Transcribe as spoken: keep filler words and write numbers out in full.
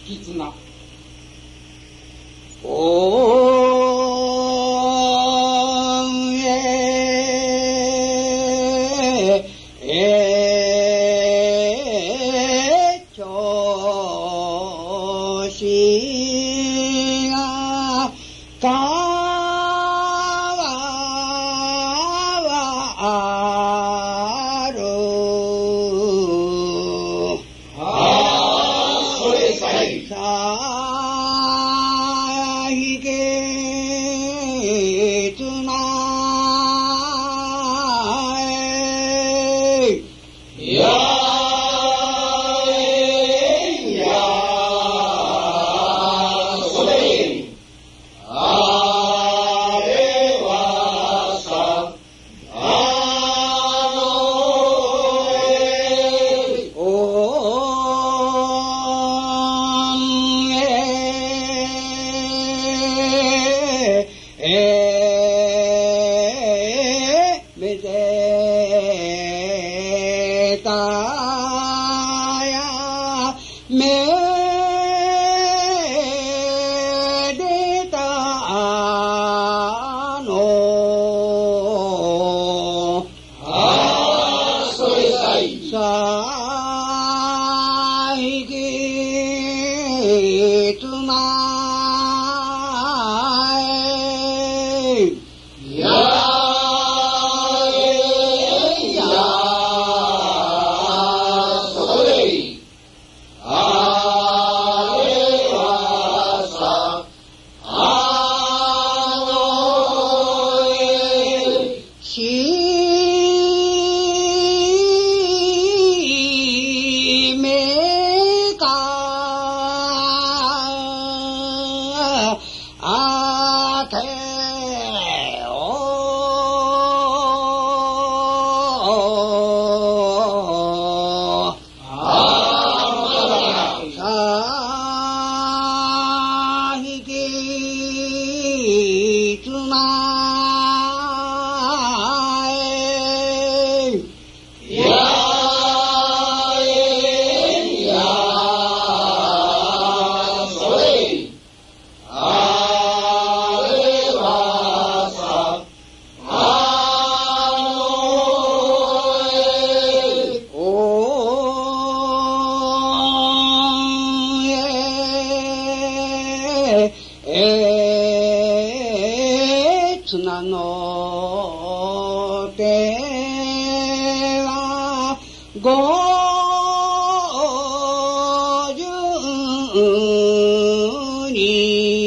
絆。 おーんえーえー調子が変わる。 ああ、それさえ。 さあ、ひけつなえ。 いやーいやーそれ。あれはさ、あのえ。 おーんえーえーめでたやめでたのああ、それさえ。 さあ、ひきつなえ。 いやーいやーそれ。あれはさ、あのえ。 しめかあておああ、 さあひきつなえ。 いやーいやーそれ。あれはさ、あのえ。 おーんえーえー綱の手は五十に